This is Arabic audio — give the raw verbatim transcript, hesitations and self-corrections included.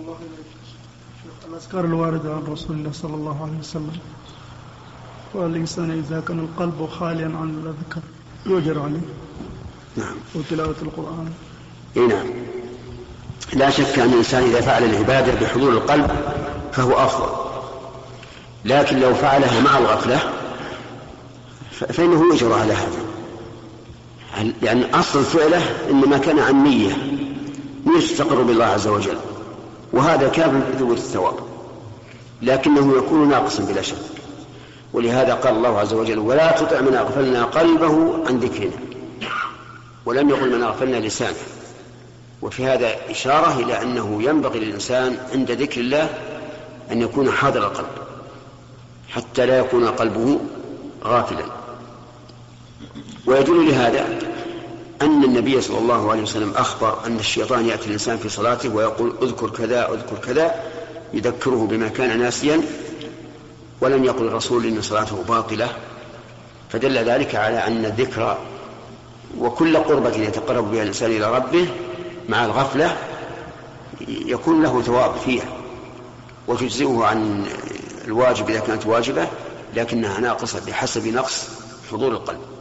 الله إليك. الأذكار الواردة عن رسول الله صلى الله عليه وسلم، والإنسان إذا كان القلب خاليا عن الأذكار يؤجر عليه. نعم. وتلاوة القرآن. إيه نعم. لا شك أن الإنسان إذا فعل العبادة بحضور القلب فهو أفضل، لكن لو فعلها مع الغفلة فإنه يؤجر على هذا، لأن أصل فعله إنما كان عن نية يستقر بالله عز وجل، وهذا كان بثبوت الثواب، لكنه يكون ناقصا بلا شك. ولهذا قال الله عز وجل: ولا تطع من أغفلنا قلبه عن ذكرنا، ولم يقل من أغفلنا لسانه. وفي هذا إشارة إلى أنه ينبغي للإنسان عند ذكر الله أن يكون حاضر القلب حتى لا يكون قلبه غافلا. ويدل لهذا أن النبي صلى الله عليه وسلم أخبر أن الشيطان يأتي الإنسان في صلاته ويقول: اذكر كذا اذكر كذا، يذكره بما كان ناسيا، ولم يقل الرسول إن صلاته باطلة. فدل ذلك على أن الذكر وكل قربة يتقرب بها الإنسان إلى ربه مع الغفلة يكون له ثواب فيها، وتجزئه عن الواجب إذا كانت واجبة، لكنها ناقصة بحسب نقص حضور القلب.